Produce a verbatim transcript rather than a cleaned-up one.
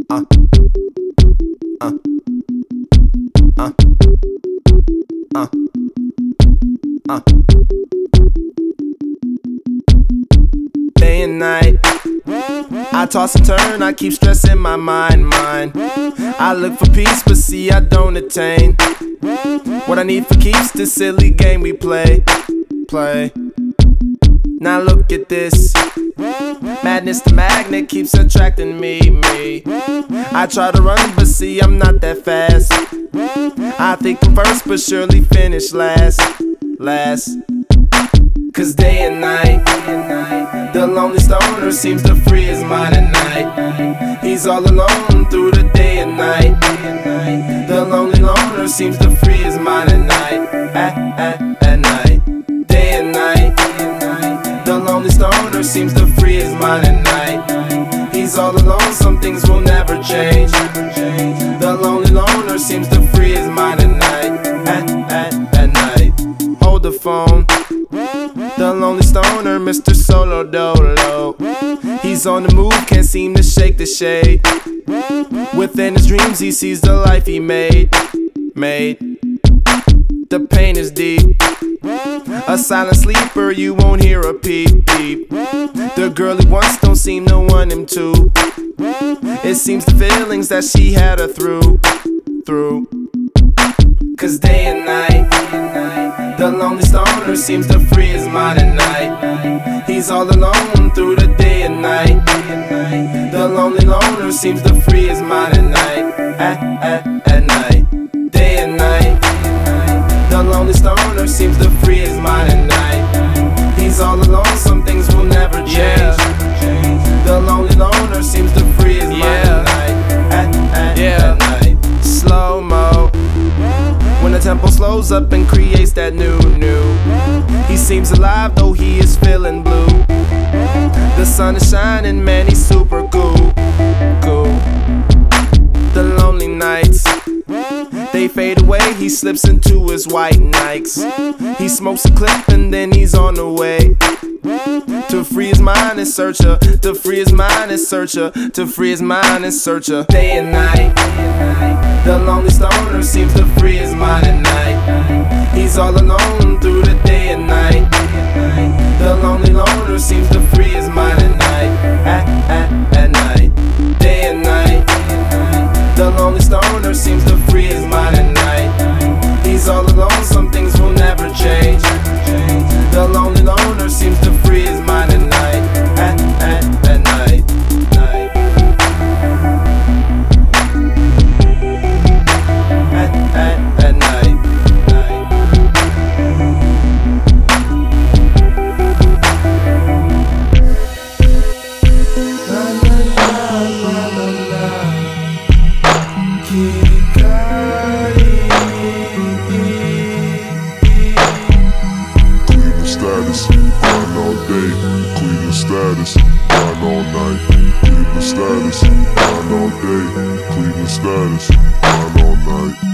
Uh, uh, uh, uh, uh. Day and night, I toss and turn, I keep stressing my mind, mind. I look for peace, but see I don't attain what I need for keeps this silly game we play, play. Now look at this, madness the magnet keeps attracting me, me. I try to run, but see I'm not that fast. I think I'm first, but surely finish last, last. Cause day and night, the lonely stoner seems to free his mind at night. He's all alone through the day and night. The lonely loner seems to free his mind at night, at, at, at night. Day and night, the lonely stoner seems to free his mind at night. He's all alone, some things will never change. The lonely loner seems to free his mind at night, at, at, at night. Hold the phone, the lonely stoner, Mister Solo Dolo. He's on the move, can't seem to shake the shade. Within his dreams he sees the life he made, made. The pain is deep, a silent sleeper, you won't hear a peep, peep. The girl he wants don't seem to want him to. It seems the feelings that she had her through, through. Cause day and night, the lonely stoner seems to free his mind at night. He's all alone through the day and night. The lonely loner seems to free his mind at night, at, at, at night. Day and night, the lonely stoner seems to free his mind at night. He's all alone, some things will never change. Yeah. The lonely loner seems to free his mind yeah. at night, at, at, yeah. at night. Slow-mo, when the tempo slows up and creates that new, new. He seems alive though he is feeling blue. The sun is shining, man, he's super cool, cool. The lonely nights, they fade away, he slips into his white Nikes. He smokes a clip and then he's on the way to free his mind and searcher, to free his mind and searcher, to free his mind and searcher. Day and night, the lonely stoner seems to free his mind at night. He's all alone through the day and night. The lonely loner seems to free his mind at night, at, at, at night. Day and night, the lonely stoner seems to free his mind at night. He's all alone, some things will never change. The lonely loner seems to free his mind at night, at, at, at night, night. At, at, at night, night. La la la la la la. Kid Cudi. Cleveland status, grind all day. Cleveland status, grind all night. Cleveland status, grind all day. Cleveland status, grind all night.